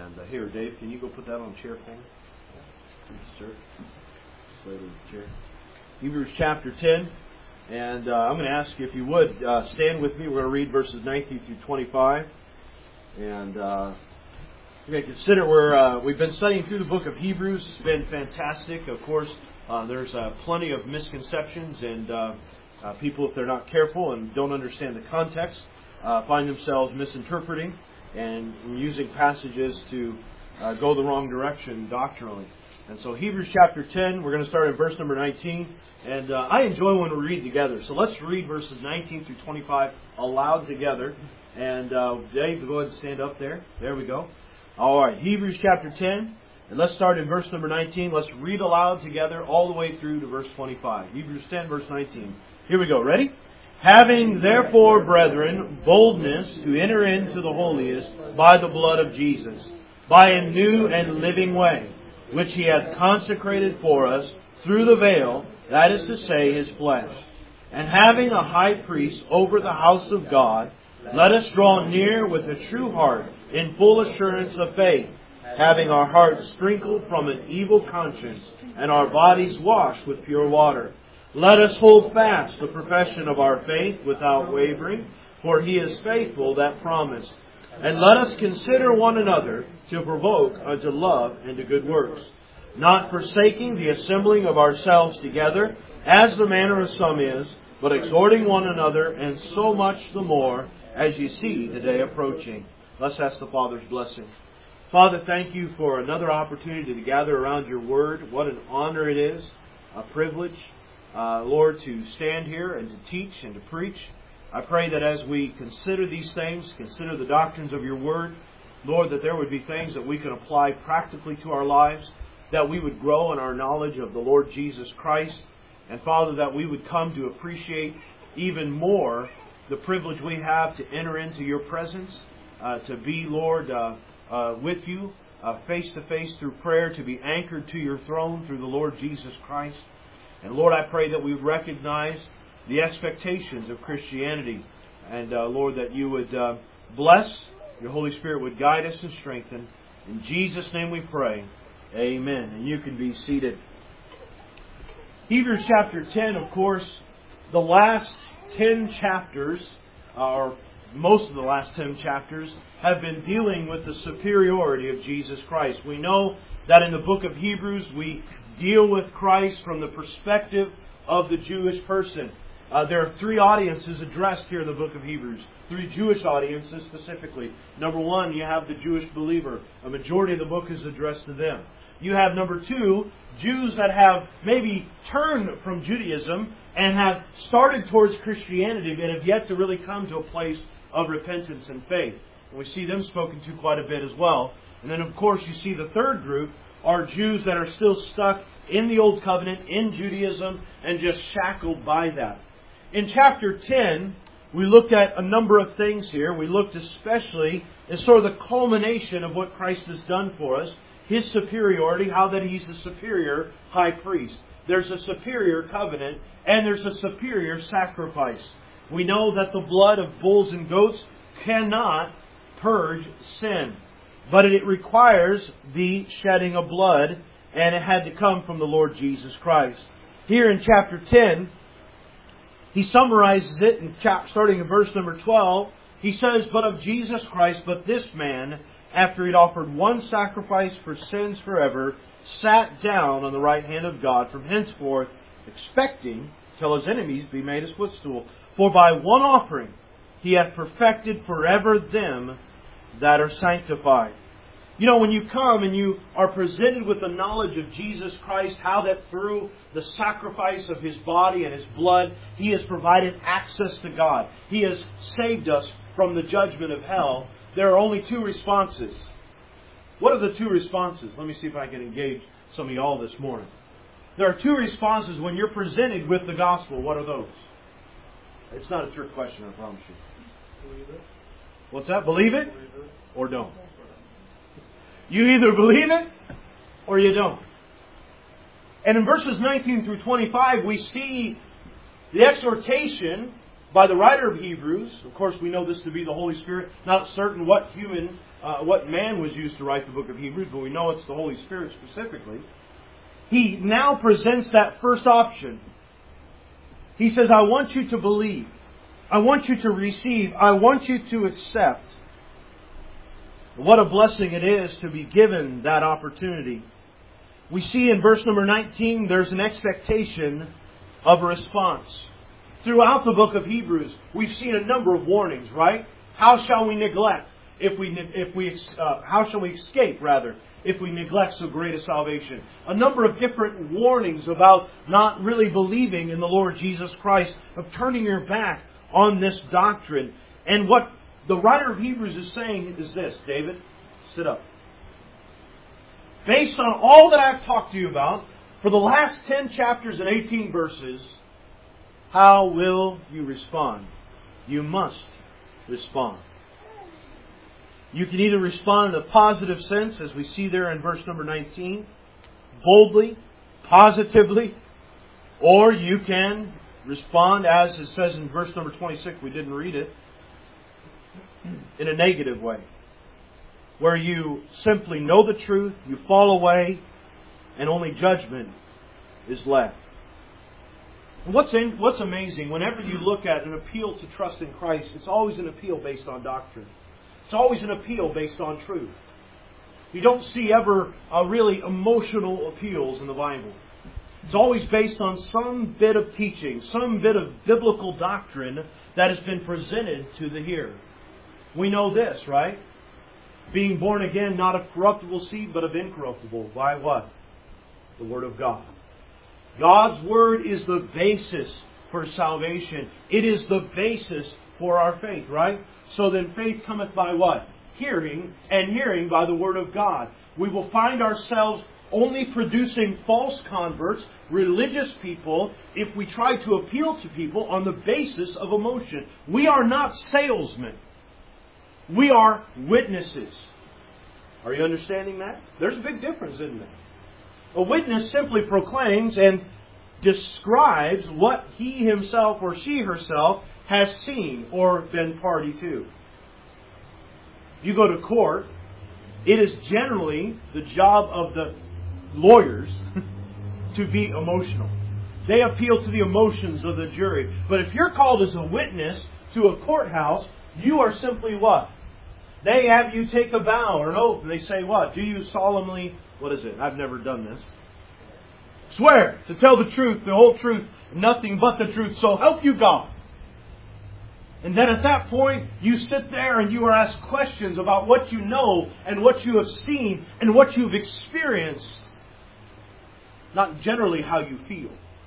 And here, Dave, can you go put that on a chair for me? Yes, sir. Just lay it in the chair. Hebrews chapter 10. And I'm going to ask you if you would stand with me. We're going to read verses 19 through 25. And we're going to consider we've been studying through the book of Hebrews. It's been fantastic. Of course, there's plenty of misconceptions, and people, if they're not careful and don't understand the context, find themselves misinterpreting and using passages to go the wrong direction doctrinally. And so Hebrews chapter 10, we're going to start in verse number 19. And I enjoy when we read together. So let's read verses 19 through 25 aloud together. And Dave, go ahead and stand up there. There we go. All right, Hebrews chapter 10. And let's start in verse number 19. Let's read aloud together all the way through to verse 25. Hebrews 10, verse 19. Here we go. Ready? Having therefore, brethren, boldness to enter into the holiest by the blood of Jesus, by a new and living way, which He hath consecrated for us through the veil, that is to say, His flesh. And having a high priest over the house of God, let us draw near with a true heart, in full assurance of faith, having our hearts sprinkled from an evil conscience, and our bodies washed with pure water. Let us hold fast the profession of our faith without wavering, for He is faithful that promised. And let us consider one another to provoke unto love and to good works, not forsaking the assembling of ourselves together, as the manner of some is, but exhorting one another, and so much the more as ye see the day approaching. Let's ask the Father's blessing. Father, thank You for another opportunity to gather around Your Word. What an honor it is, a privilege, Lord, to stand here and to teach and to preach. I pray that as we consider these things, consider the doctrines of Your Word, Lord, that there would be things that we can apply practically to our lives, that we would grow in our knowledge of the Lord Jesus Christ, and Father, that we would come to appreciate even more the privilege we have to enter into Your presence, to be, Lord, with You face to face through prayer, to be anchored to Your throne through the Lord Jesus Christ. And Lord, I pray that we recognize the expectations of Christianity. And Lord, that You would bless, Your Holy Spirit would guide us and strengthen. In Jesus' name we pray. Amen. And you can be seated. Hebrews chapter 10, of course, the last 10 chapters, or most of the last 10 chapters, have been dealing with the superiority of Jesus Christ. We know that in the book of Hebrews, we deal with Christ from the perspective of the Jewish person. There are three audiences addressed here in the book of Hebrews. Three Jewish audiences specifically. Number one, you have the Jewish believer. A majority of the book is addressed to them. You have, number two, Jews that have maybe turned from Judaism and have started towards Christianity but have yet to really come to a place of repentance and faith. And we see them spoken to quite a bit as well. And then, of course, you see the third group are Jews that are still stuck in the Old Covenant, in Judaism, and just shackled by that. In chapter 10, we looked at a number of things here. We looked especially at sort of the culmination of what Christ has done for us, His superiority, how that He's the superior high priest. There's a superior covenant, and there's a superior sacrifice. We know that the blood of bulls and goats cannot purge sin, but it requires the shedding of blood, and it had to come from the Lord Jesus Christ. Here in chapter 10, he summarizes it, starting in verse number 12. He says, "But of Jesus Christ, but this man, after He'd offered one sacrifice for sins forever, sat down on the right hand of God from henceforth, expecting till His enemies be made His footstool. For by one offering He hath perfected forever them that are sanctified." You know, when you come and you are presented with the knowledge of Jesus Christ, how that through the sacrifice of His body and His blood, He has provided access to God. He has saved us from the judgment of hell. There are only two responses. What are the two responses? Let me see if I can engage some of y'all this morning. There are two responses when you're presented with the gospel. What are those? It's not a trick question, I promise you. Believe it. What's that? Believe it or don't. You either believe it or you don't. And in verses 19 through 25, we see the exhortation by the writer of Hebrews, of course we know this to be the Holy Spirit, not certain what man was used to write the book of Hebrews, but we know it's the Holy Spirit specifically. He now presents that first option. He says, I want you to believe. I want you to receive. I want you to accept. What a blessing it is to be given that opportunity. We see in verse number 19, there's an expectation of a response. Throughout the book of Hebrews, we've seen a number of warnings, right? How shall we neglect? How shall we escape, rather, if we neglect so great a salvation? A number of different warnings about not really believing in the Lord Jesus Christ, of turning your back on this doctrine. And what the writer of Hebrews is saying is this, David, sit up. Based on all that I've talked to you about, for the last 10 chapters and 18 verses, how will you respond? You must respond. You can either respond in a positive sense, as we see there in verse number 19, boldly, positively, or you can respond, as it says in verse number 26, we didn't read it, in a negative way, where you simply know the truth, you fall away, and only judgment is left. What's amazing, whenever you look at an appeal to trust in Christ, it's always an appeal based on doctrine. It's always an appeal based on truth. You don't see ever really emotional appeals in the Bible. It's always based on some bit of teaching, some bit of biblical doctrine that has been presented to the hearer. We know this, right? Being born again, not of corruptible seed, but of incorruptible. By what? The Word of God. God's Word is the basis for salvation. It is the basis for our faith, right? So then faith cometh by what? Hearing, and hearing by the Word of God. We will find ourselves only producing false converts, religious people, if we try to appeal to people on the basis of emotion. We are not salesmen. We are witnesses. Are you understanding that? There's a big difference, isn't there? A witness simply proclaims and describes what he himself or she herself has seen or been party to. You go to court, it is generally the job of the lawyers to be emotional. They appeal to the emotions of the jury. But if you're called as a witness to a courthouse, you are simply what? They have you take a vow or an oath, and they say what? Do you solemnly, what is it? I've never done this. Swear to tell the truth, the whole truth, nothing but the truth, so help you God. And then at that point, you sit there and you are asked questions about what you know and what you have seen and what you've experienced. Not generally how you feel.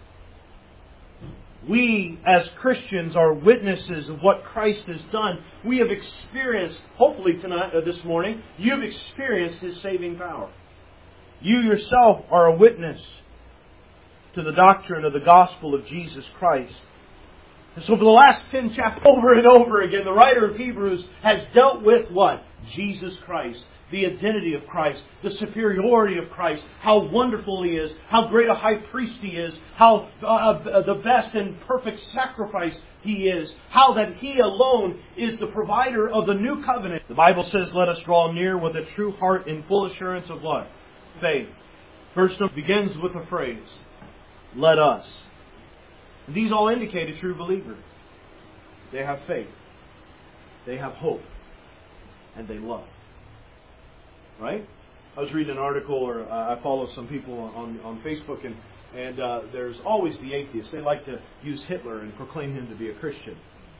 We, as Christians, are witnesses of what Christ has done. We have experienced, hopefully this morning, you've experienced His saving power. You yourself are a witness to the doctrine of the gospel of Jesus Christ. And so for the last 10 chapters, over and over again, the writer of Hebrews has dealt with what? Jesus Christ. The identity of Christ, the superiority of Christ, how wonderful He is, how great a high priest He is, how the best and perfect sacrifice He is, how that He alone is the provider of the new covenant. The Bible says, let us draw near with a true heart in full assurance of what? Faith. Verse number begins with the phrase, let us. These all indicate a true believer. They have faith. They have hope. And they love. Right? I was reading an article, or I follow some people on Facebook, and there's always the atheists. They like to use Hitler and proclaim him to be a Christian.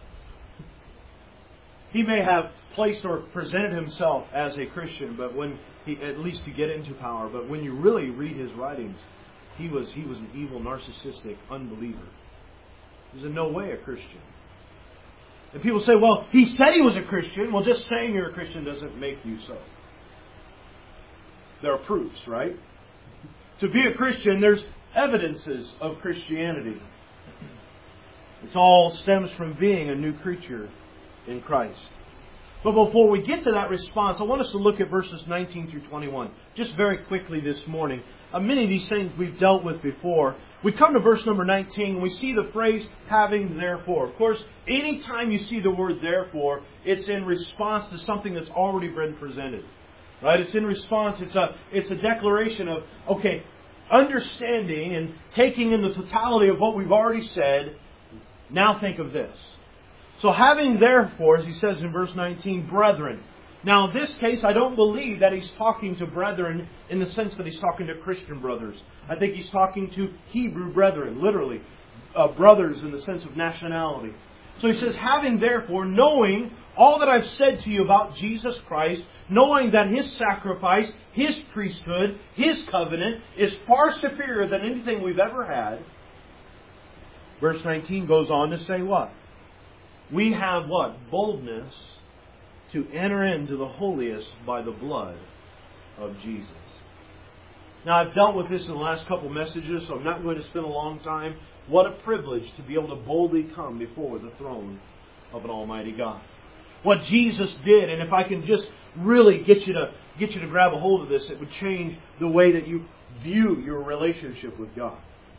He may have placed or presented himself as a Christian, but when he, at least to get into power, but when you really read his writings, he was an evil, narcissistic unbeliever. He was in no way a Christian. And people say, well, he said he was a Christian. Well, just saying you're a Christian doesn't make you so. There are proofs, right? To be a Christian, there's evidences of Christianity. It all stems from being a new creature in Christ. But before we get to that response, I want us to look at verses 19 through 21. Just very quickly this morning. Many of these things we've dealt with before. We come to verse number 19 and we see the phrase, having therefore. Of course, anytime you see the word therefore, it's in response to something that's already been presented. Right? It's in response. It's a declaration of, okay, understanding and taking in the totality of what we've already said. Now think of this. So having therefore, as he says in verse 19, brethren. Now in this case, I don't believe that he's talking to brethren in the sense that he's talking to Christian brothers. I think he's talking to Hebrew brethren, literally. Brothers in the sense of nationality. So he says, having therefore, knowing all that I've said to you about Jesus Christ, knowing that His sacrifice, His priesthood, His covenant is far superior than anything we've ever had. Verse 19 goes on to say what? We have what? Boldness to enter into the holiest by the blood of Jesus. Now, I've dealt with this in the last couple messages, so I'm not going to spend a long time. What a privilege to be able to boldly come before the throne of an Almighty God. What Jesus did, and if I can just really get you to grab a hold of this, it would change the way that you view your relationship with God.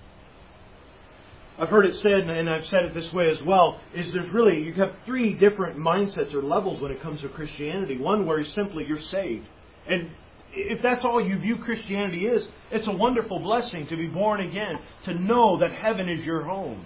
I've heard it said, and I've said it this way as well, is you have three different mindsets or levels when it comes to Christianity. One where simply you're saved. And if that's all you view Christianity is, it's a wonderful blessing to be born again, to know that heaven is your home.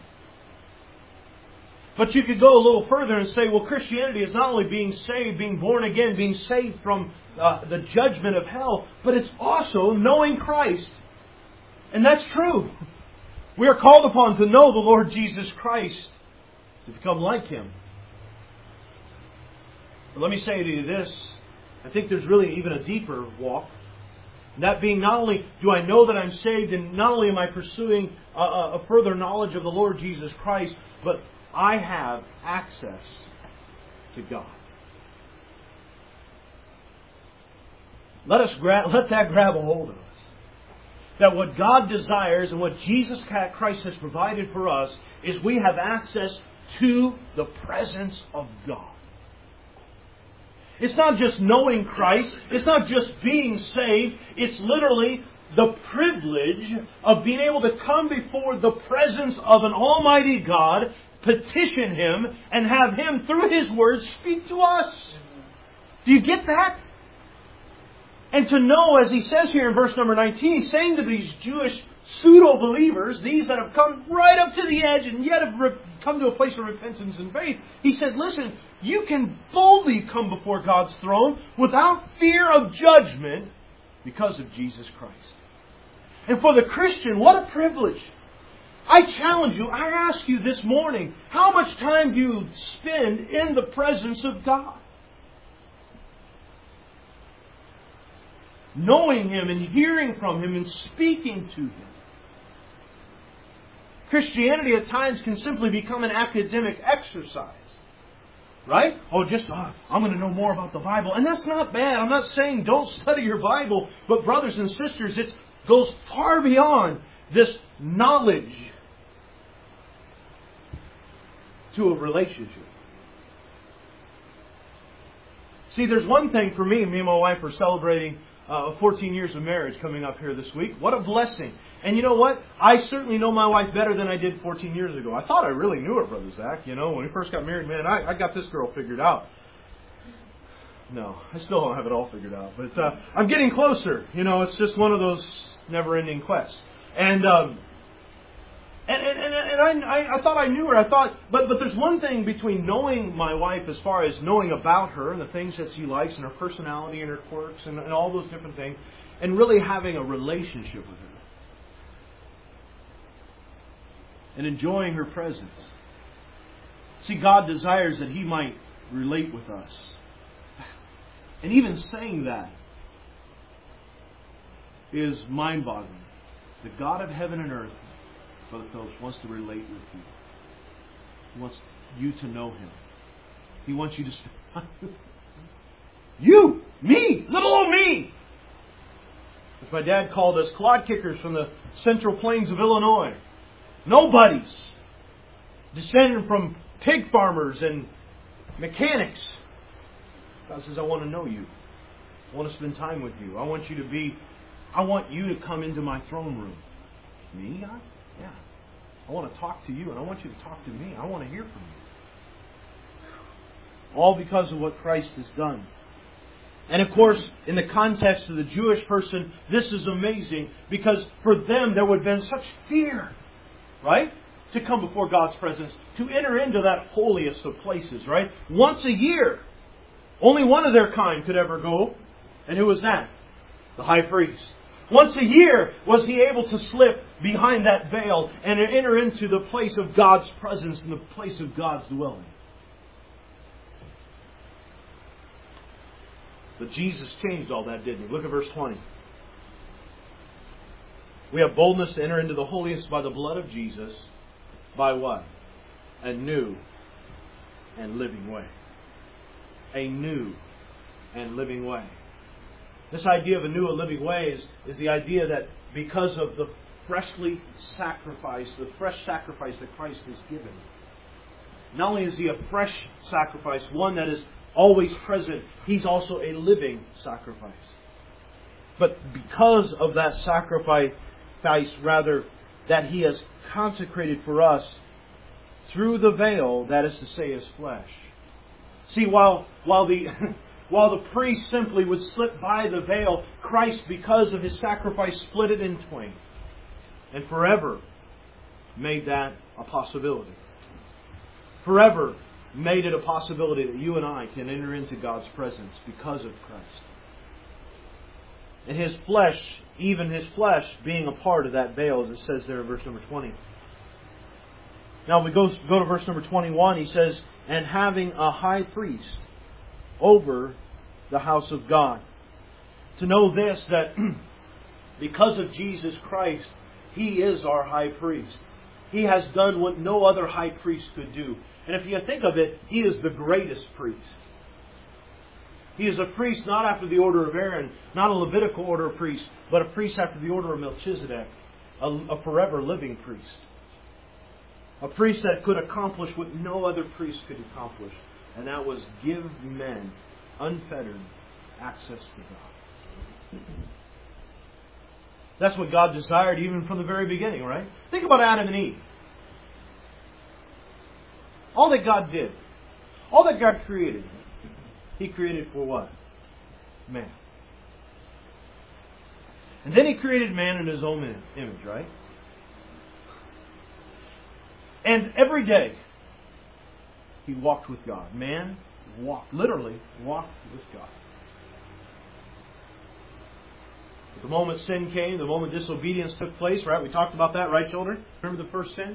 But you could go a little further and say, well, Christianity is not only being saved, being born again, being saved from the judgment of hell, but it's also knowing Christ. And that's true. We are called upon to know the Lord Jesus Christ, to become like Him. But let me say to you this. I think there's really even a deeper walk. That being, not only do I know that I'm saved, and not only am I pursuing a further knowledge of the Lord Jesus Christ, but I have access to God. Let that grab a hold of us. That what God desires and what Jesus Christ has provided for us is we have access to the presence of God. It's not just knowing Christ. It's not just being saved. It's literally the privilege of being able to come before the presence of an Almighty God, petition Him, and have Him, through His Word, speak to us. Do you get that? And to know, as he says here in verse number 19, he's saying to these Jewish pseudo-believers, these that have come right up to the edge and yet have come to a place of repentance and faith, he said, listen, you can boldly come before God's throne without fear of judgment because of Jesus Christ. And for the Christian, what a privilege. I challenge you, I ask you this morning, how much time do you spend in the presence of God? Knowing Him and hearing from Him and speaking to Him. Christianity at times can simply become an academic exercise. Right? I'm going to know more about the Bible. And that's not bad. I'm not saying don't study your Bible. But brothers and sisters, it goes far beyond this knowledge to a relationship. See, there's one thing for me and my wife are celebrating 14 years of marriage coming up here this week. What a blessing. And you know what? I certainly know my wife better than I did 14 years ago. I thought I really knew her, Brother Zach. You know, when we first got married, man, I got this girl figured out. No, I still don't have it all figured out. But I'm getting closer. You know, it's just one of those never-ending quests. And I thought I knew her. But there's one thing between knowing my wife as far as knowing about her and the things that she likes and her personality and her quirks and all those different things, and really having a relationship with her and enjoying her presence. See, God desires that He might relate with us. And even saying that is mind-boggling. The God of heaven and earth, Brother Phillips, wants to relate with you. He wants you to know Him. He wants you to spend you, me, little old me. As my dad called us, clod kickers from the central plains of Illinois. Nobodies. Descended from pig farmers and mechanics. God says, I want to know you. I want to spend time with you. I want you to come into my throne room. Me, God? Yeah. I want to talk to you, and I want you to talk to me. I want to hear from you. All because of what Christ has done. And of course, in the context of the Jewish person, this is amazing because for them there would have been such fear, right? To come before God's presence, to enter into that holiest of places, right? Once a year. Only one of their kind could ever go. And who was that? The high priest. Once a year was he able to slip behind that veil and enter into the place of God's presence and the place of God's dwelling. But Jesus changed all that, didn't He? Look at verse 20. We have boldness to enter into the holiest by the blood of Jesus. By what? A new and living way. A new and living way. This idea of a new and living way is the idea that because of the fresh sacrifice that Christ has given, not only is He a fresh sacrifice, one that is always present, He's also a living sacrifice. But because of that sacrifice, that He has consecrated for us through the veil, that is to say, His flesh. See, while the priest simply would slip by the veil, Christ, because of His sacrifice, split it in twain. And forever made that a possibility. Forever made it a possibility that you and I can enter into God's presence because of Christ. And His flesh, even His flesh, being a part of that veil, as it says there in verse number 20. Now we go to verse number 21. He says, and having a high priest over the house of God. To know this, that because of Jesus Christ, He is our high priest. He has done what no other high priest could do. And if you think of it, He is the greatest priest. He is a priest not after the order of Aaron, not a Levitical order of priest, but a priest after the order of Melchizedek, a forever living priest. A priest that could accomplish what no other priest could accomplish. And that was give men unfettered access to God. That's what God desired even from the very beginning, right? Think about Adam and Eve. All that God did, all that God created, He created for what? Man. And then He created man in His own image, right? And every day, he walked with God. Man literally walked with God. But the moment sin came, the moment disobedience took place, right? We talked about that, right, children? Remember the first sin?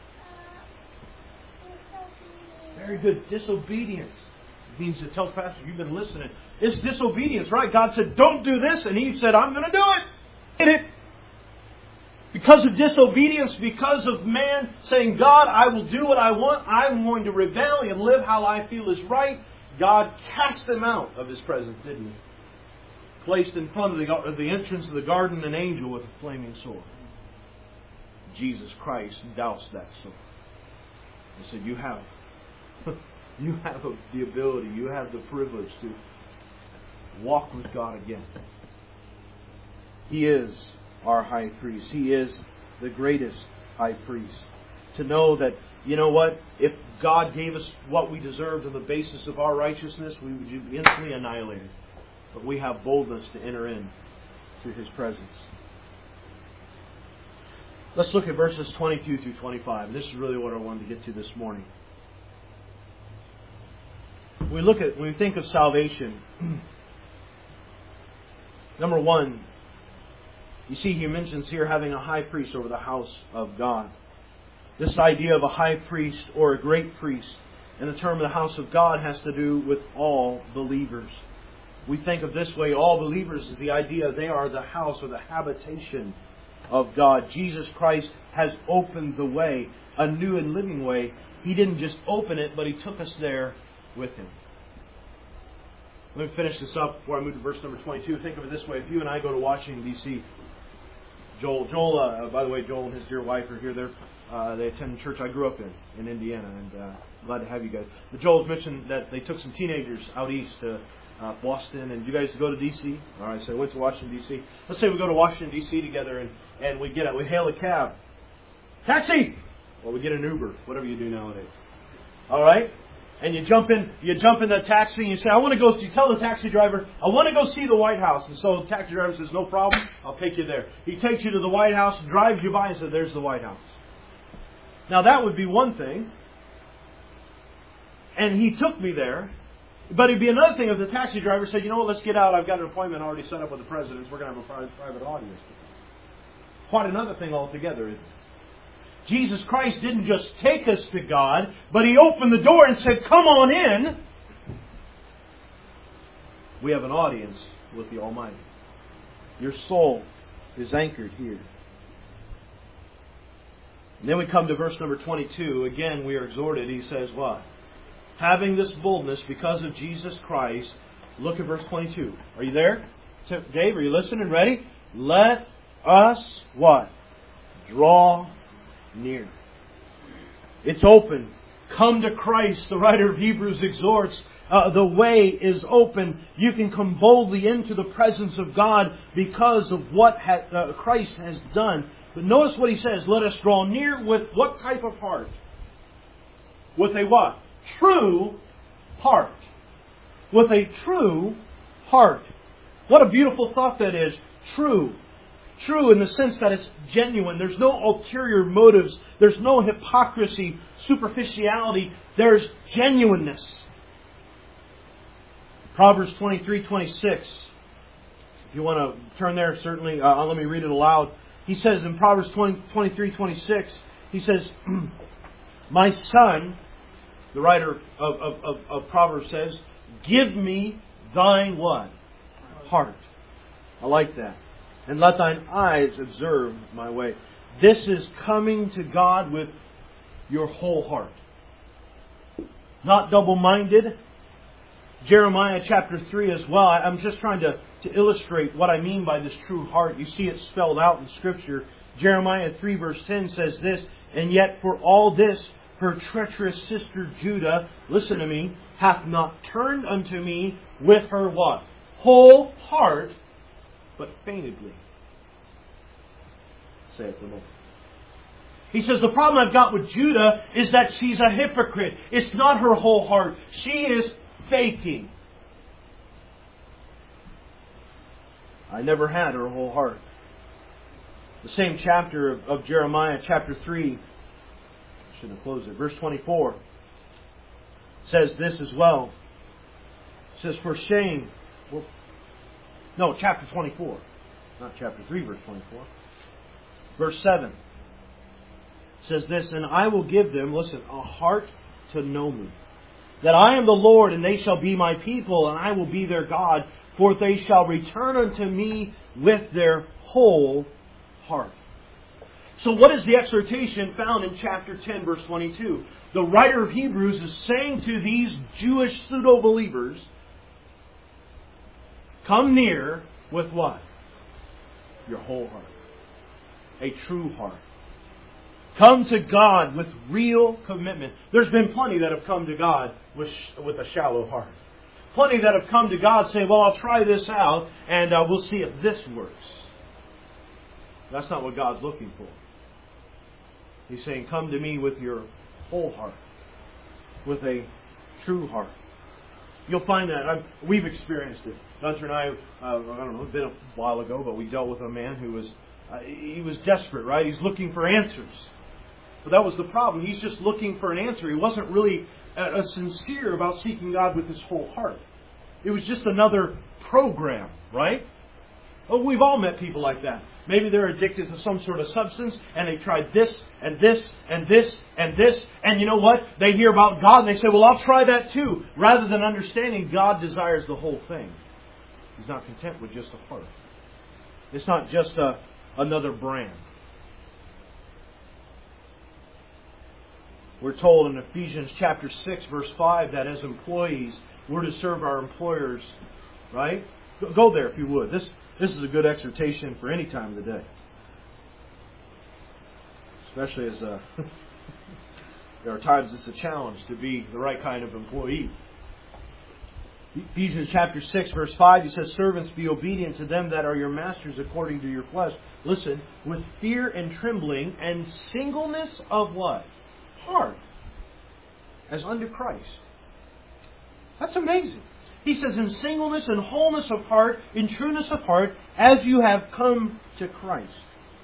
Very good. Disobedience. It means to tell Pastor, you've been listening. It's disobedience, right? God said, don't do this. And He said, I'm going to do it. Did it. Because of disobedience, because of man saying, God, I will do what I want. I'm going to rebel and live how I feel is right. God cast them out of His presence, didn't He? Placed in front of the entrance of the garden an angel with a flaming sword. Jesus Christ doused that sword. He said, you have the ability, you have the privilege to walk with God again. He is our high priest. He is the greatest high priest. To know that, you know what, if God gave us what we deserved on the basis of our righteousness, we would be instantly annihilated. But we have boldness to enter in to His presence. Let's look at verses 22 through 25. And this is really what I wanted to get to this morning. When we think of salvation, number one, you see He mentions here having a high priest over the house of God. This idea of a high priest or a great priest in the term of the house of God has to do with all believers. We think of this way, all believers is the idea they are the house or the habitation of God. Jesus Christ has opened the way, a new and living way. He didn't just open it, but He took us there with Him. Let me finish this up before I move to verse number 22. Think of it this way. If you and I go to Washington, D.C., Joel, by the way, Joel and his dear wife are here. They attend the church I grew up in Indiana, and glad to have you guys. But Joel's mentioned that they took some teenagers out east to Boston, and you guys go to D.C.? All right, so I went to Washington, D.C. Let's say we go to Washington, D.C. together, and we hail a cab. Taxi! Well, we get an Uber, whatever you do nowadays. All right? And you jump in the taxi and you say, you tell the taxi driver, I want to go see the White House. And so the taxi driver says, no problem, I'll take you there. He takes you to the White House, drives you by and says, there's the White House. Now that would be one thing. And he took me there. But it'd be another thing if the taxi driver said, you know what, let's get out, I've got an appointment already set up with the president, we're going to have a private audience. Quite another thing altogether, isn't it? Jesus Christ didn't just take us to God, but He opened the door and said, come on in. We have an audience with the Almighty. Your soul is anchored here. And then we come to verse number 22. Again, we are exhorted. He says what? Having this boldness because of Jesus Christ. Look at verse 22. Are you there? Dave, are you listening? Ready? Let us what? Draw near. It's open. Come to Christ. The writer of Hebrews exhorts. The way is open. You can come boldly into the presence of God because of what Christ has done. But notice what he says. Let us draw near with what type of heart? With a what? True heart. With a true heart. What a beautiful thought that is. True. True in the sense that it's genuine. There's no ulterior motives. There's no hypocrisy, superficiality. There's genuineness. Proverbs 23:26. If you want to turn there, certainly let me read it aloud. He says in Proverbs 23:26, he says, my son, the writer of Proverbs says, give me thine what? Heart. I like that. And let thine eyes observe my way. This is coming to God with your whole heart. Not double-minded. Jeremiah chapter 3 as well. I'm just trying to illustrate what I mean by this true heart. You see it spelled out in Scripture. Jeremiah 3 verse 10 says this, and yet for all this her treacherous sister Judah, listen to me, hath not turned unto me with her what? Whole heart, but feignedly, saith the Lord. He says, the problem I've got with Judah is that she's a hypocrite. It's not her whole heart. She is faking. I never had her whole heart. The same chapter of Jeremiah, chapter 3, I shouldn't have closed it, verse 24, says this as well. It says, for shame... No, chapter 24. Not chapter 3, verse 24. Verse 7 says this, and I will give them, listen, a heart to know me. That I am the Lord, and they shall be my people, and I will be their God. For they shall return unto me with their whole heart. So what is the exhortation found in chapter 10, verse 22? The writer of Hebrews is saying to these Jewish pseudo-believers, come near with what? Your whole heart. A true heart. Come to God with real commitment. There's been plenty that have come to God with a shallow heart. Plenty that have come to God saying, well, I'll try this out and we'll see if this works. That's not what God's looking for. He's saying, come to me with your whole heart. With a true heart. You'll find that. We've experienced it. Gunter and I don't know, it's been a while ago, but we dealt with a man who was, he was desperate, right? He's looking for answers. But that was the problem. He's just looking for an answer. He wasn't really sincere about seeking God with his whole heart. It was just another program, right? Oh, we've all met people like that. Maybe they're addicted to some sort of substance and they tried this and this and this and this. And you know what? They hear about God and they say, well, I'll try that too. Rather than understanding God desires the whole thing. He's not content with just a heart. It's not just another brand. We're told in Ephesians chapter 6 verse 5 that as employees we're to serve our employers, right? Go there if you would. This is a good exhortation for any time of the day. Especially as there are times it's a challenge to be the right kind of employee. Ephesians chapter 6, verse 5, he says, servants, be obedient to them that are your masters according to your flesh. Listen, with fear and trembling and singleness of what? Heart. As unto Christ. That's amazing. He says, in singleness and wholeness of heart, in trueness of heart, as you have come to Christ.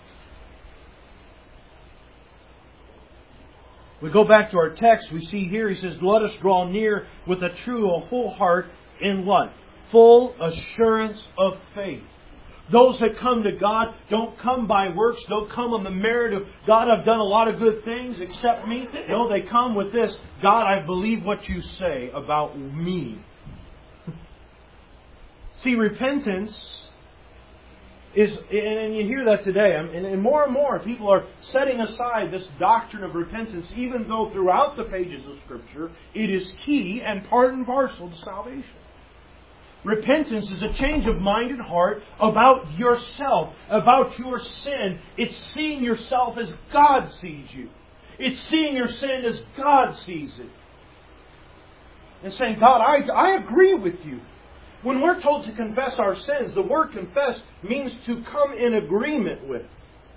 We go back to our text, we see here, he says, let us draw near with a true, a whole heart in what? Full assurance of faith. Those that come to God don't come by works, don't come on the merit of, God, I've done a lot of good things, accept me. No, they come with this, God, I believe what you say about me. See, repentance is, and you hear that today, and more people are setting aside this doctrine of repentance, even though throughout the pages of Scripture it is key and part and parcel to salvation. Repentance is a change of mind and heart about yourself, about your sin. It's seeing yourself as God sees you. It's seeing your sin as God sees it. And saying, God, I agree with you. When we're told to confess our sins, the word confess means to come in agreement with.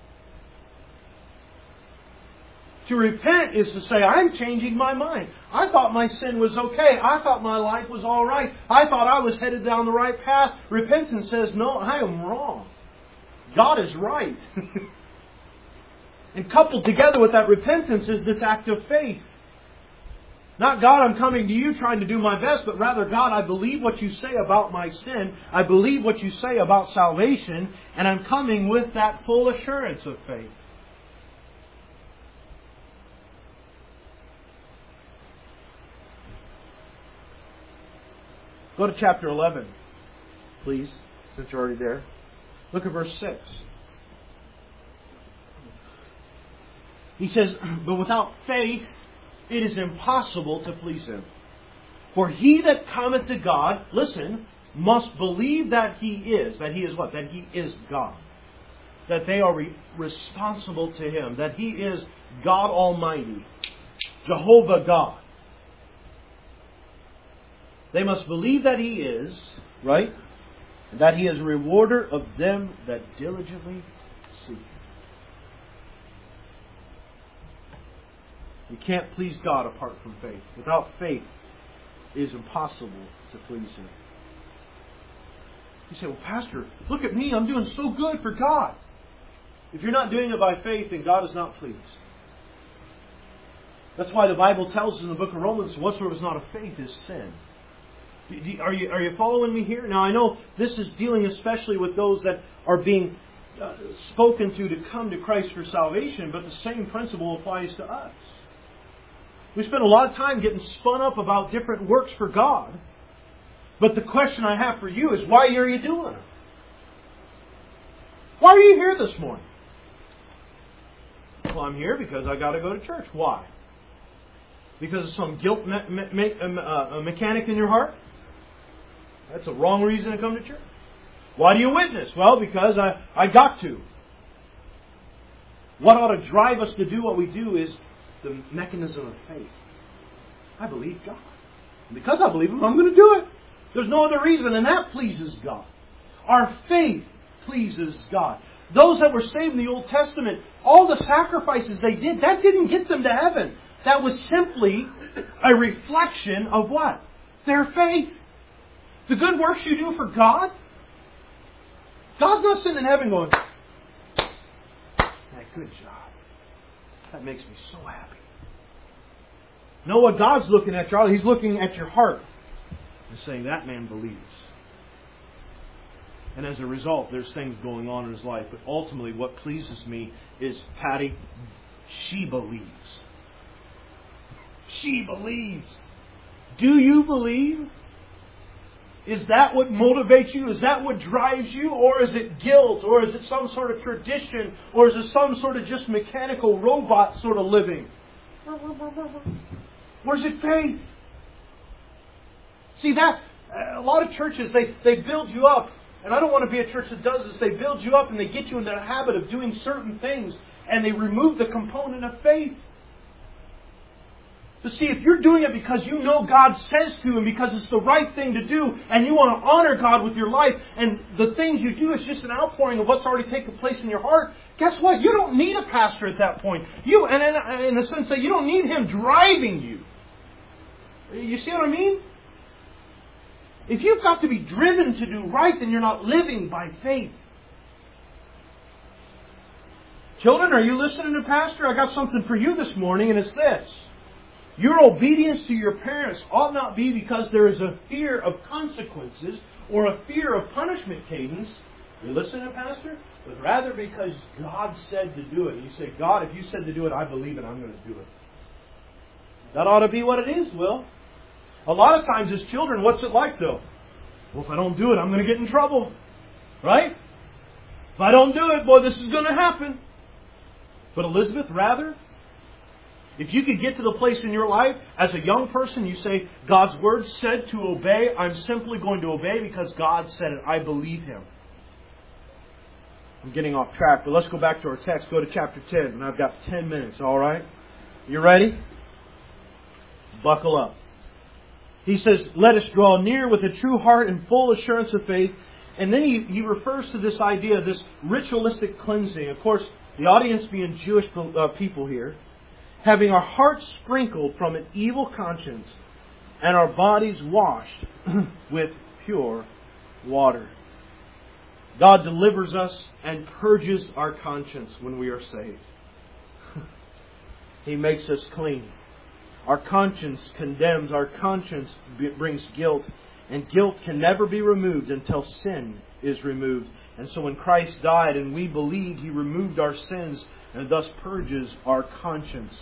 To repent is to say, I'm changing my mind. I thought my sin was okay. I thought my life was all right. I thought I was headed down the right path. Repentance says, no, I am wrong. God is right. And coupled together with that repentance is this act of faith. Not, God, I'm coming to you trying to do my best, but rather, God, I believe what you say about my sin. I believe what you say about salvation, and I'm coming with that full assurance of faith. Go to chapter 11, please, since you're already there. Look at verse 6. He says, but without faith, it is impossible to please Him. For he that cometh to God, listen, must believe that He is. That He is what? That He is God. That they are responsible to Him. That He is God Almighty. Jehovah God. They must believe that He is, right? And that He is a rewarder of them that diligently seek Him. You can't please God apart from faith. Without faith, it is impossible to please Him. You say, well, Pastor, look at me. I'm doing so good for God. If you're not doing it by faith, then God is not pleased. That's why the Bible tells us in the book of Romans, whatsoever is not of faith is sin. Are you following me here? Now, I know this is dealing especially with those that are being spoken to come to Christ for salvation, but the same principle applies to us. We spend a lot of time getting spun up about different works for God. But the question I have for you is, why are you doing it? Why are you here this morning? Well, I'm here because I got to go to church. Why? Because of some guilt mechanic in your heart? That's a wrong reason to come to church. Why do you witness? Well, because I got to. What ought to drive us to do what we do is the mechanism of faith. I believe God. And because I believe Him, I'm going to do it. There's no other reason, and that pleases God. Our faith pleases God. Those that were saved in the Old Testament, all the sacrifices they did, that didn't get them to heaven. That was simply a reflection of what? Their faith. The good works you do for God, God's not sitting in heaven going, good job. That makes me so happy. Know what God's looking at, Charlie? He's looking at your heart and saying, that man believes. And as a result, there's things going on in his life. But ultimately, what pleases me is, Patty, she believes. She believes. Do you believe? Is that what motivates you? Is that what drives you? Or is it guilt? Or is it some sort of tradition? Or is it some sort of just mechanical robot sort of living? Or is it faith? See, that a lot of churches, they build you up. And I don't want to be a church that does this. They build you up and they get you into the habit of doing certain things. And they remove the component of faith. But see, if you're doing it because you know God says to and because it's the right thing to do and you want to honor God with your life and the things you do is just an outpouring of what's already taken place in your heart, guess what? You don't need a pastor at that point. And in the sense that you don't need him driving you. You see what I mean? If you've got to be driven to do right, then you're not living by faith. Children, are you listening to Pastor? I got something for you this morning, and it's this. Your obedience to your parents ought not be because there is a fear of consequences or a fear of punishment, Cadence. You listening to Pastor? But rather because God said to do it. You say, God, if you said to do it, I believe it, I'm going to do it. That ought to be what it is, Will. A lot of times as children, what's it like though? Well, if I don't do it, I'm going to get in trouble. Right? If I don't do it, boy, this is going to happen. But Elizabeth, rather, if you could get to the place in your life as a young person, you say, God's Word said to obey, I'm simply going to obey because God said it. I believe Him. I'm getting off track, but let's go back to our text. Go to chapter 10, and I've got 10 minutes, all right? You ready? Buckle up. He says, let us draw near with a true heart and full assurance of faith. And then he refers to this idea, this ritualistic cleansing. Of course, the audience being Jewish people here. Having our hearts sprinkled from an evil conscience and our bodies washed with pure water. God delivers us and purges our conscience when we are saved. He makes us clean. Our conscience condemns. Our conscience brings guilt. And guilt can never be removed until sin is removed. And so when Christ died and we believed, He removed our sins and thus purges our conscience.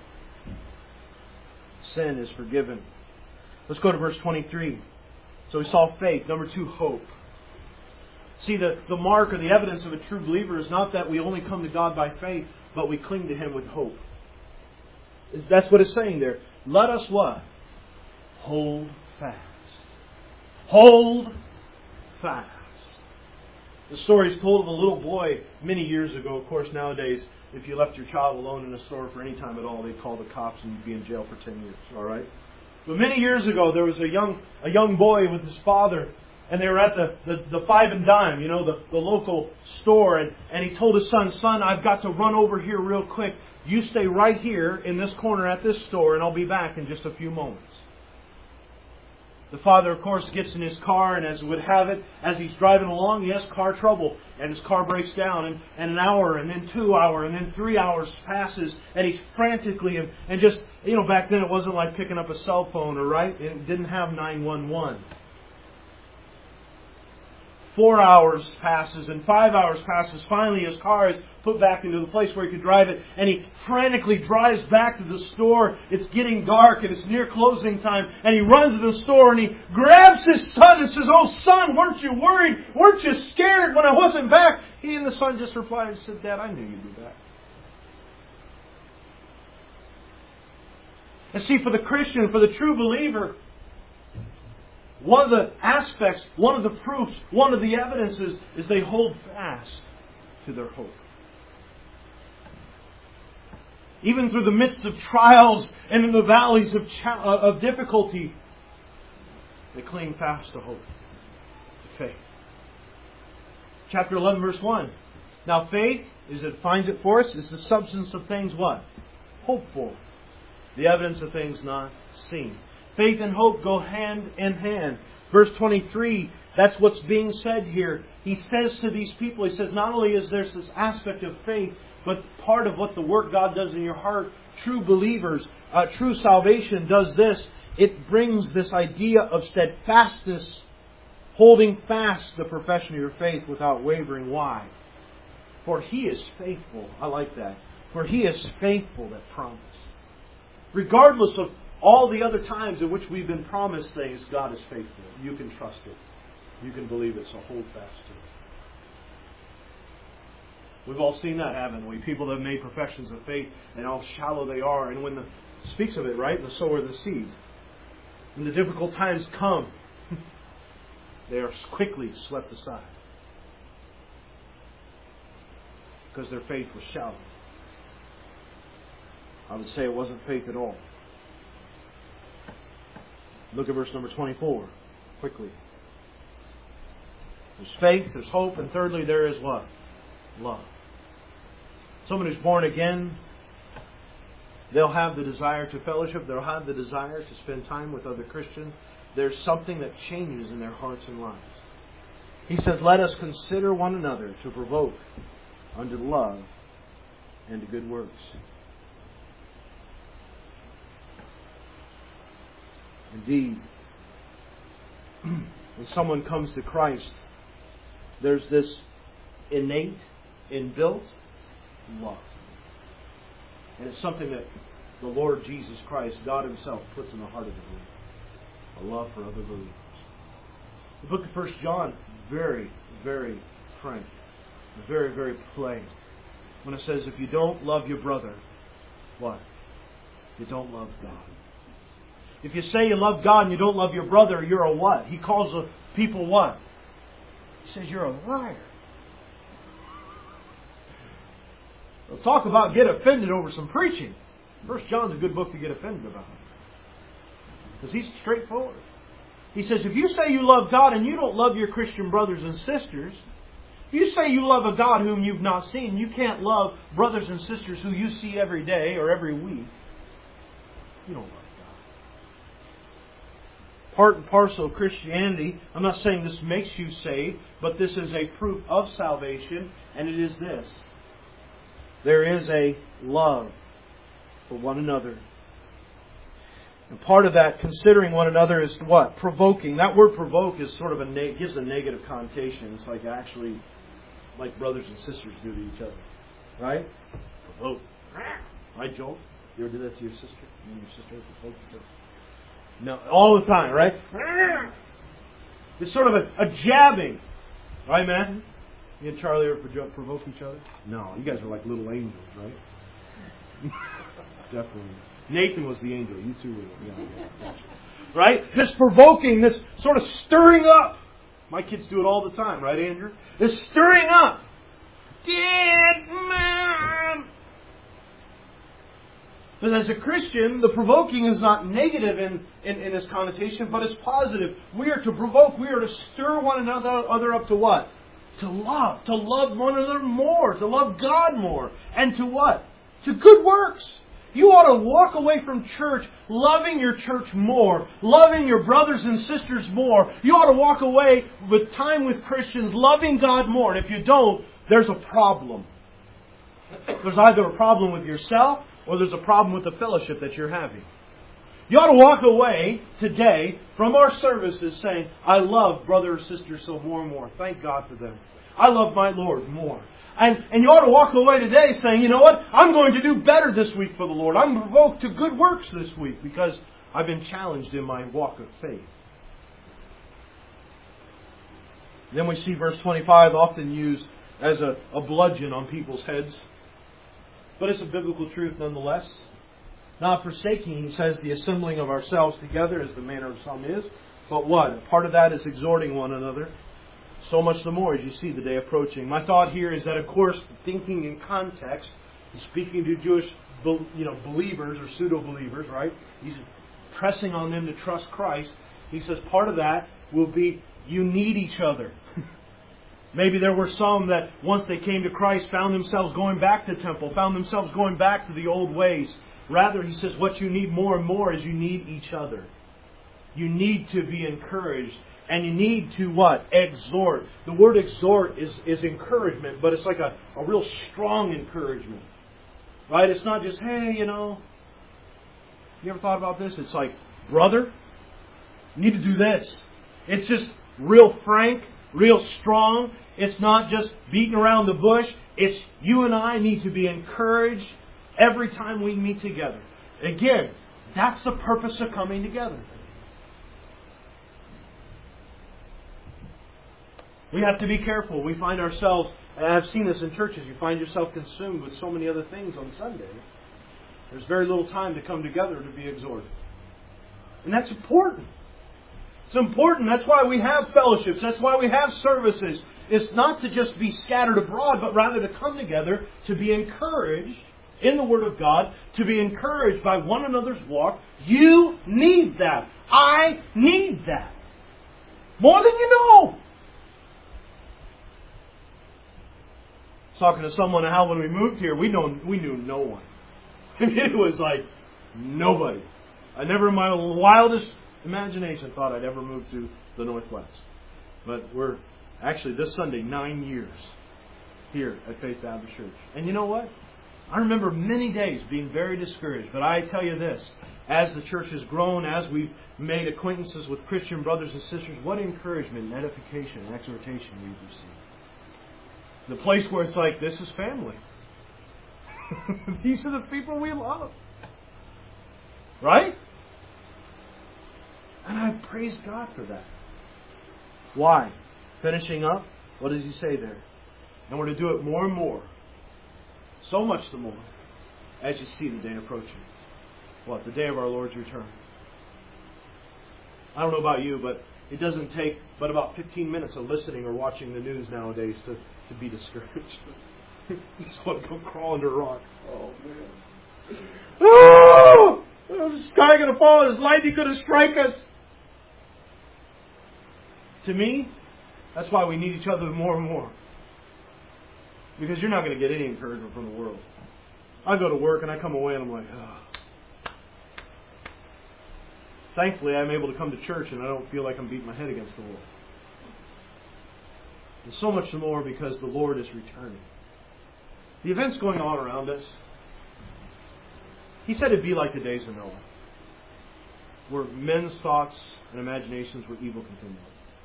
Sin is forgiven. Let's go to verse 23. So we saw faith. Number 2, hope. See, the mark or the evidence of a true believer is not that we only come to God by faith, but we cling to Him with hope. That's what it's saying there. Let us what? Hold fast. Hold fast. The story is told of a little boy many years ago. Of course, nowadays, if you left your child alone in a store for any time at all, they'd call the cops and you'd be in jail for 10 years. All right? But many years ago, there was a young boy with his father, and they were at the Five and Dime, you know, the local store, and he told his son, I've got to run over here real quick. You stay right here in this corner at this store, and I'll be back in just a few moments. The father, of course, gets in his car, and as would have it, as he's driving along, he has car trouble. And his car breaks down, and an hour, and then 2 hours, and then 3 hours passes, and he's frantically, and just, you know, back then it wasn't like picking up a cell phone, right? It didn't have 911. 4 hours passes, and 5 hours passes. Finally, his car is put back into the place where he could drive it, and he frantically drives back to the store. It's getting dark, and it's near closing time, and he runs to the store, and he grabs his son and says, "Oh, son, weren't you worried? Weren't you scared when I wasn't back?" He and the son just replied and said, "Dad, I knew you'd be back." And see, for the Christian, for the true believer, one of the aspects, one of the proofs, one of the evidences is they hold fast to their hope. Even through the midst of trials and in the valleys of difficulty, they cling fast to hope, to faith. Chapter 11, verse 1. Now faith, as it finds it for us, is the substance of things what? Hoped for. The evidence of things not seen. Faith and hope go hand in hand. Verse 23, that's what's being said here. He says to these people, he says, not only is there this aspect of faith, but part of what the work God does in your heart, true believers, true salvation does this. It brings this idea of steadfastness, holding fast the profession of your faith without wavering. Why? For He is faithful. I like that. For He is faithful that promised. Regardless of all the other times in which we've been promised things, God is faithful. You can trust it. You can believe it, so hold fast to it. We've all seen that, haven't we? People that have made professions of faith and how shallow they are. And when speaks of it, right? The sower of the seed. When the difficult times come, they are quickly swept aside. Because their faith was shallow. I would say it wasn't faith at all. Look at verse number 24, quickly. There's faith, there's hope, and thirdly there is what? Love. Someone who's born again, they'll have the desire to fellowship, they'll have the desire to spend time with other Christians. There's something that changes in their hearts and lives. He says, let us consider one another to provoke unto love and to good works. Indeed, when someone comes to Christ, there's this innate, inbuilt love. And it's something that the Lord Jesus Christ, God Himself, puts in the heart of the believer. A love for other believers. The book of 1 John, very, very frank. Very, very plain. When it says, if you don't love your brother, what? You don't love God. If you say you love God and you don't love your brother, you're a what? He calls the people what? He says you're a liar. We'll talk about get offended over some preaching. 1 John's a good book to get offended about. Because he's straightforward. He says, if you say you love God and you don't love your Christian brothers and sisters, if you say you love a God whom you've not seen, you can't love brothers and sisters who you see every day or every week. You don't love God. Part and parcel of Christianity, I'm not saying this makes you saved, but this is a proof of salvation, and it is this. There is a love for one another. And part of that, considering one another, is what? Provoking. That word provoke is sort of gives a negative connotation. It's like actually like brothers and sisters do to each other. Right? Provoke. Right, Joel? You ever do that to your sister? You and your sister provoke each other? No, all the time, right? It's sort of a jabbing. Right, man? You and Charlie ever provoke each other? No, you guys are like little angels, right? Definitely. Nathan was the angel. You two were. Yeah. Right? This provoking, this sort of stirring up. My kids do it all the time, right, Andrew? This stirring up. Dead man. But as a Christian, the provoking is not negative in its connotation, but it's positive. We are to provoke. We are to stir one another up to what? To love. To love one another more. To love God more. And to what? To good works. You ought to walk away from church loving your church more, loving your brothers and sisters more. You ought to walk away with time with Christians, loving God more. And if you don't, there's a problem. There's either a problem with yourself or there's a problem with the fellowship that you're having. You ought to walk away today from our services saying, I love brother or sister so more and more. Thank God for them. I love my Lord more. And you ought to walk away today saying, you know what? I'm going to do better this week for the Lord. I'm provoked to good works this week because I've been challenged in my walk of faith. Then we see verse 25 often used as a bludgeon on people's heads. But it's a biblical truth nonetheless. Not forsaking, he says, the assembling of ourselves together as the manner of some is. But what? Part of that is exhorting one another. So much the more as you see the day approaching. My thought here is that, of course, thinking in context, speaking to Jewish believers or pseudo-believers, right? He's pressing on them to trust Christ. He says part of that will be you need each other. Maybe there were some that once they came to Christ found themselves going back to the temple, found themselves going back to the old ways. Rather, he says what you need more and more is you need each other. You need to be encouraged. And you need to what? Exhort. The word exhort is encouragement, but it's like a real strong encouragement. Right? It's not just, hey, you ever thought about this? It's like, brother, you need to do this. It's just real frank, real strong. It's not just beating around the bush. It's you and I need to be encouraged every time we meet together. Again, that's the purpose of coming together. We have to be careful. We find ourselves, and I've seen this in churches, you find yourself consumed with so many other things on Sunday. There's very little time to come together to be exhorted. And that's important. It's important. That's why we have fellowships. That's why we have services. It's not to just be scattered abroad, but rather to come together to be encouraged in the Word of God, to be encouraged by one another's walk. You need that. I need that. More than you know. I was talking to someone how when we moved here, we knew no one. I mean, it was like nobody. I never in my wildest imagination thought I'd ever move to the Northwest. But we're actually this Sunday 9 years here at Faith Baptist Church. And you know what? I remember many days being very discouraged. But I tell you this, as the church has grown, as we've made acquaintances with Christian brothers and sisters, what encouragement and edification and exhortation we've received. The place where it's like, this is family. These are the people we love. Right? And I praise God for that. Why? Finishing up, what does He say there? And we're to do it more and more. So much the more as you see the day approaching. What? The day of our Lord's return. I don't know about you, but it doesn't take but about 15 minutes of listening or watching the news nowadays to be discouraged. You just want to go crawl under a rock. Oh, man. Oh! Is the sky going to fall? Is lightning going to strike us? To me, that's why we need each other more and more. Because you're not going to get any encouragement from the world. I go to work and I come away and I'm like, oh. Thankfully, I'm able to come to church and I don't feel like I'm beating my head against the wall. And so much more because the Lord is returning. The events going on around us, He said it'd be like the days of Noah, where men's thoughts and imaginations were evil continually.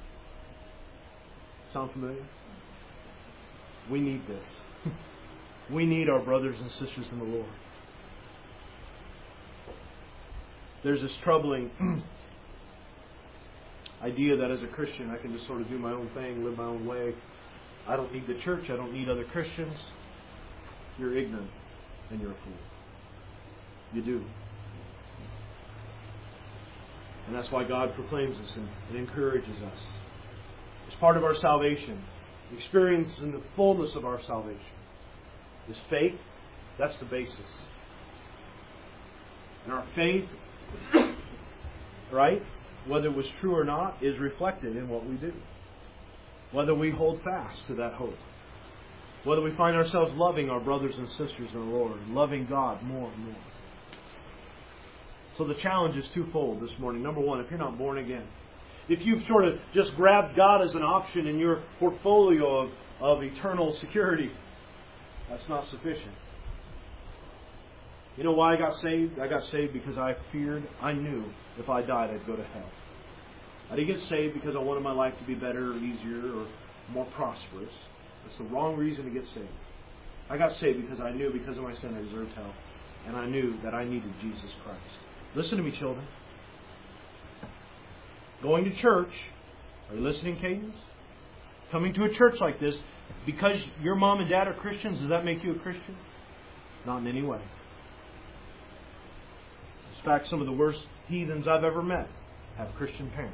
Sound familiar? We need this. We need our brothers and sisters in the Lord. There's this troubling idea that as a Christian I can just sort of do my own thing, live my own way. I don't need the church. I don't need other Christians. You're ignorant and you're a fool. You do. And that's why God proclaims us and encourages us. It's part of our salvation. Experiencing the fullness of our salvation. This faith, that's the basis. And our faith, right, whether it was true or not, is reflected in what we do. Whether we hold fast to that hope. Whether we find ourselves loving our brothers and sisters in the Lord, loving God more and more. So the challenge is twofold this morning. Number one, if you're not born again, if you've sort of just grabbed God as an option in your portfolio of eternal security, that's not sufficient. You know why I got saved? I got saved because I knew if I died I'd go to hell. I didn't get saved because I wanted my life to be better or easier or more prosperous. That's the wrong reason to get saved. I got saved because I knew because of my sin I deserved hell. And I knew that I needed Jesus Christ. Listen to me, children. Going to church, are you listening, Cadence? Coming to a church like this, because your mom and dad are Christians, does that make you a Christian? Not in any way. In fact, some of the worst heathens I've ever met have Christian parents.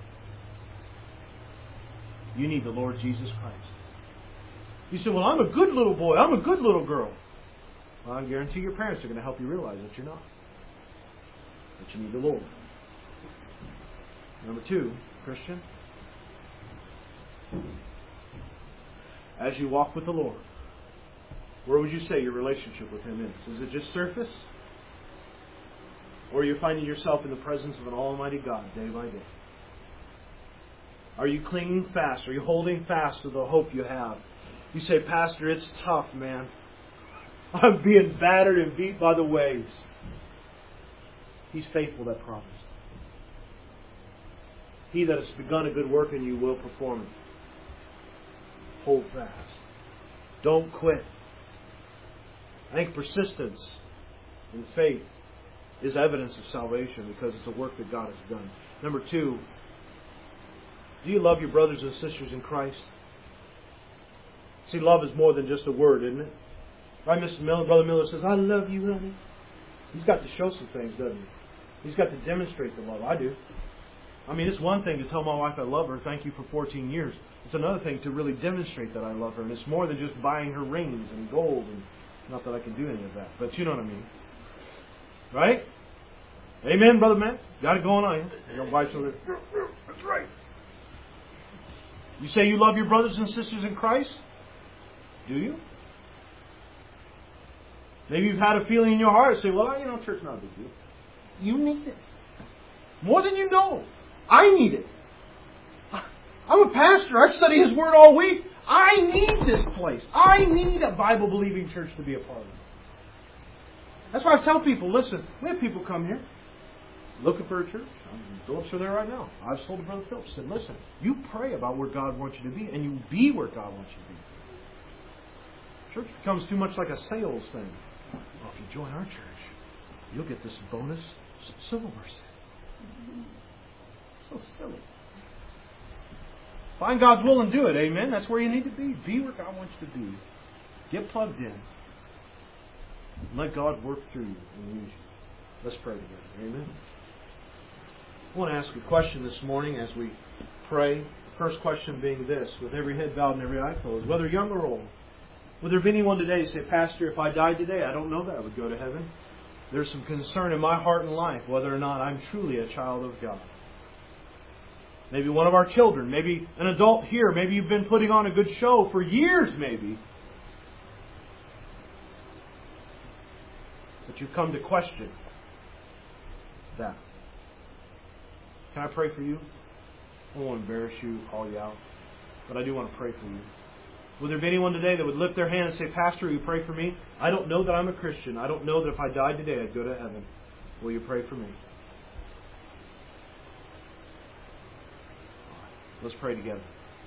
You need the Lord Jesus Christ. You say, well, I'm a good little boy. I'm a good little girl. Well, I guarantee your parents are going to help you realize that you're not. That you need the Lord. Number two, Christian. As you walk with the Lord, where would you say your relationship with Him is? Is it just surface? Or are you finding yourself in the presence of an almighty God day by day? Are you clinging fast? Are you holding fast to the hope you have? You say, Pastor, it's tough, man. I'm being battered and beat by the waves. He's faithful that promised. He that has begun a good work in you will perform it. Hold fast. Don't quit. I think persistence in faith is evidence of salvation because it's a work that God has done. Number two, do you love your brothers and sisters in Christ? See, love is more than just a word, isn't it? Right, Mr. Miller, Brother Miller says, I love you, honey. He's got to show some things, doesn't he? He's got to demonstrate the love. I do. I mean, it's one thing to tell my wife I love her, thank you for 14 years. It's another thing to really demonstrate that I love her. And it's more than just buying her rings and gold Not that I can do any of that, but you know what I mean. Right? Amen, Brother Matt? Got it going on here. Your wife's over there. That's right. You say you love your brothers and sisters in Christ? Do you? Maybe you've had a feeling in your heart. Say, well, church's not a big deal. You need it. More than you know. I need it. I'm a pastor. I study His Word all week. I need this place. I need a Bible-believing church to be a part of. That's why I tell people, listen, we have people come here looking for a church. Phillips are there right now. I've told Brother Phillips, said, listen, you pray about where God wants you to be, and you be where God wants you to be. Church becomes too much like a sales thing. Well, if you join our church, you'll get this bonus silver set. So silly. Find God's will and do it. Amen. That's where you need to be. Be where God wants you to be. Get plugged in. Let God work through you and use you. Let's pray together. Amen. I want to ask a question this morning as we pray. The first question being this, with every head bowed and every eye closed, whether young or old. Would there be anyone today say, Pastor, if I died today, I don't know that I would go to heaven. There's some concern in my heart and life whether or not I'm truly a child of God. Maybe one of our children, maybe an adult here, maybe you've been putting on a good show for years maybe. But you've come to question that. Can I pray for you? I don't want to embarrass you, call you out, but I do want to pray for you. Would there be anyone today that would lift their hand and say, Pastor, will you pray for me? I don't know that I'm a Christian. I don't know that if I died today I'd go to heaven. Will you pray for me? Let's pray together.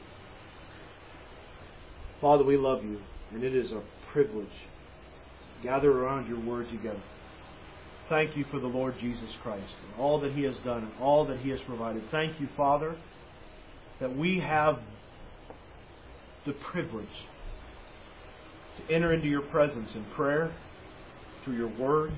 Father, we love you, and it is a privilege to gather around your word together. Thank you for the Lord Jesus Christ and all that He has done and all that He has provided. Thank you, Father, that we have the privilege to enter into your presence in prayer, through your word.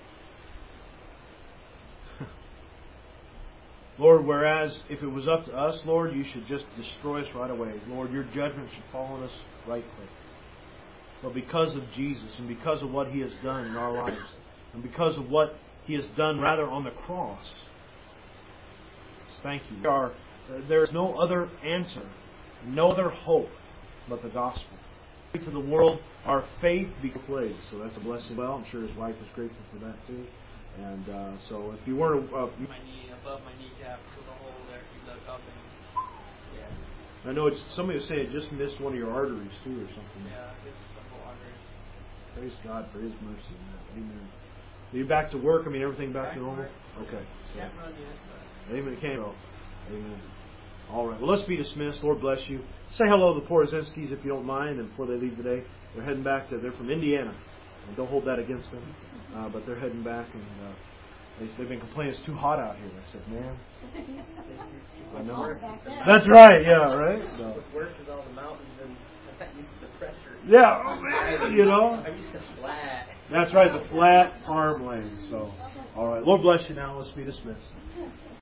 Lord, whereas if it was up to us, Lord, you should just destroy us right away. Lord, your judgment should fall on us right quick. But because of Jesus and because of what He has done in our lives, and because of what He has done rather on the cross, thank you. There is no other answer, no other hope but the gospel. To the world, our faith be displayed. So that's a blessing. Well, I'm sure his wife is grateful for that too. And so if you weren't... my knee above my kneecap to the hole there, keep that up. Yeah. I know somebody was saying it just missed one of your arteries too or something. Yeah, it's a couple arteries. Praise God for His mercy in that. Amen. Are you back to work? I mean, everything back to normal? Okay. So. Can't run yet. Amen. Can't go. Amen. All right. Well, let's be dismissed. Lord bless you. Say hello to the Porozinskis if you don't mind. And before they leave today, they're heading back they're from Indiana. And don't hold that against them. But they're heading back. And they've been complaining it's too hot out here. I said, man. I know. That's right. Yeah, right? So. What's worse is all the mountains and I'm used to the pressure. Yeah. Oh, man. You know. I'm used to flat. That's right. The flat farmland. So, all right. Lord bless you now. Let's be dismissed.